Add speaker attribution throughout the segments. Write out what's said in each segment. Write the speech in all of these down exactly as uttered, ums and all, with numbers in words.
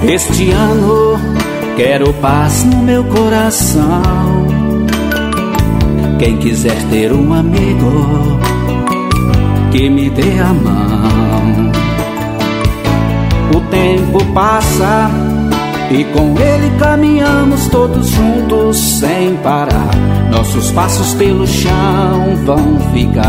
Speaker 1: Este ano quero paz no meu coração. Quem quiser ter um amigo, que me dê a mão. O tempo passa e com ele caminhamos todos juntos sem parar. Nossos passos pelo chão vão ficar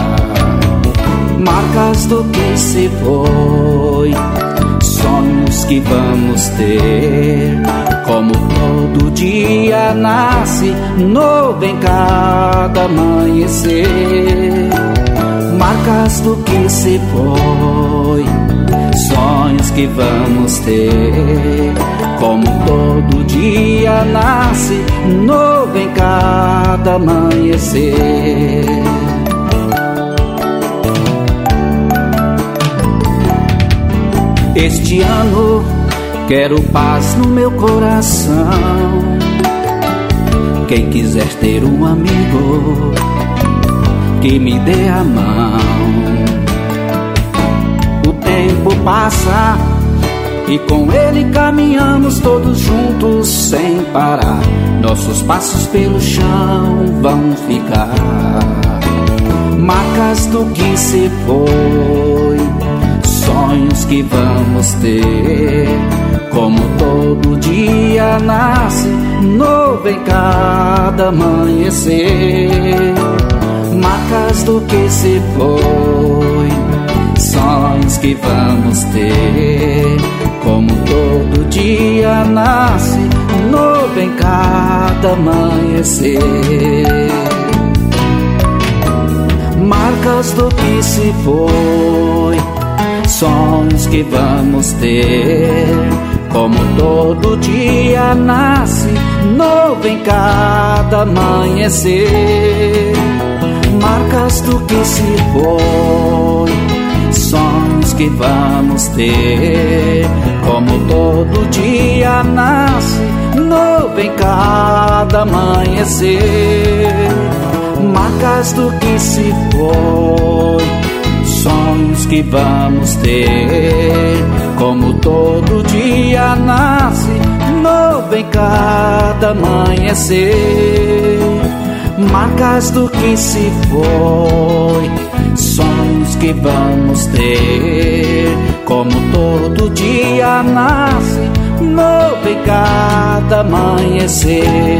Speaker 1: marcas do que se foi, sonhos que vamos ter. Como todo dia nasce novo em cada amanhecer. Marcas do que se foi, sonhos que vamos ter. Como todo dia nasce novo em cada amanhecer. Este ano quero paz no meu coração. Quem quiser ter um amigo, que me dê a mão. O tempo passa e com ele caminhamos todos juntos sem parar. Nossos passos pelo chão vão ficar marcas do que se foi, sonhos que vamos ter. Como todo dia nasce novo em cada amanhecer. Marcas do que se foi, sonhos que vamos ter. Como todo dia nasce novo em cada amanhecer. Marcas do que se foi, sonhos que vamos ter. Como todo dia nasce novo em cada amanhecer. Marcas do que se foi, sonhos que vamos ter. Como todo dia nasce novo em cada amanhecer. Marcas do que se foi, sonhos que vamos ter. Como todo dia nasce novo em cada amanhecer. Marcas do que se foi, sonhos que vamos ter. Como todo dia nasce novo em cada amanhecer.